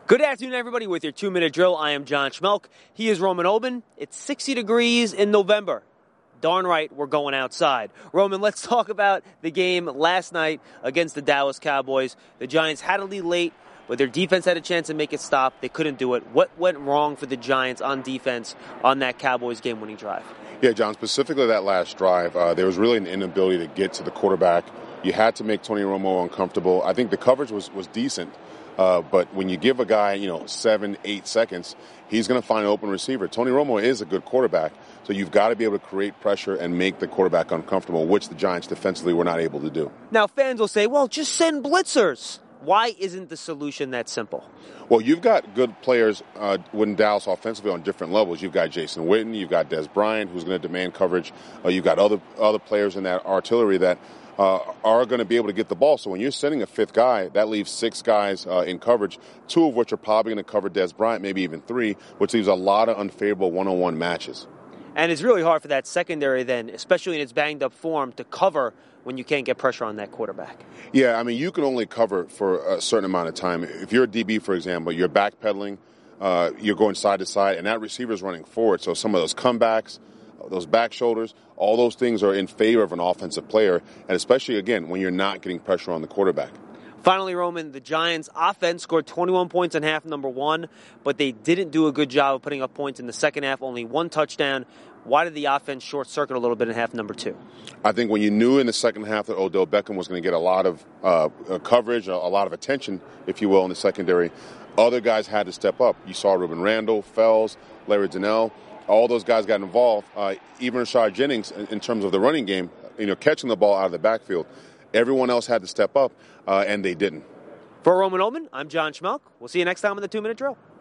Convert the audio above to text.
Good afternoon, everybody, with your 2-minute drill. I am John Schmelk. He is Roman Oben. It's 60 degrees in November. Darn right, we're going outside. Roman, let's talk about the game last night against the Dallas Cowboys. The Giants had a lead late, but their defense had a chance to make it stop. They couldn't do it. What went wrong for the Giants on defense on that Cowboys game-winning drive? Yeah, John, specifically that last drive, there was really an inability to get to the quarterback. You had to make Tony Romo uncomfortable. I think the coverage was decent. But when you give a guy, 7-8 seconds, he's going to find an open receiver. Tony Romo is a good quarterback, so you've got to be able to create pressure and make the quarterback uncomfortable, which the Giants defensively were not able to do. Now, fans will say, well, just send blitzers. Why isn't the solution that simple? Well, you've got good players in Dallas offensively on different levels. You've got Jason Witten, you've got Des Bryant, who's going to demand coverage. You've got other players in that artillery that are going to be able to get the ball. So when you're sending a fifth guy, that leaves 6 guys in coverage, 2 of which are probably going to cover Des Bryant, maybe even 3, which leaves a lot of unfavorable one-on-one matches. And it's really hard for that secondary then, especially in its banged-up form, to cover when you can't get pressure on that quarterback. Yeah, I mean, you can only cover for a certain amount of time. If you're a DB, for example, you're backpedaling, you're going side to side, and that receiver's running forward. So some of those comebacks, those back shoulders, all those things are in favor of an offensive player, and especially, again, when you're not getting pressure on the quarterback. Finally, Roman, the Giants' offense scored 21 points in half number 1, but they didn't do a good job of putting up points in the second half, only 1 touchdown. Why did the offense short-circuit a little bit in half number 2? I think when you knew in the second half that Odell Beckham was going to get a lot of coverage, a lot of attention, if you will, in the secondary, other guys had to step up. You saw Ruben Randle, Fells, Larry Donnell. All those guys got involved. Even Rashad Jennings, in terms of the running game, catching the ball out of the backfield. Everyone else had to step up, and they didn't. For Roman Oben, I'm John Schmelk. We'll see you next time on the 2-Minute Drill.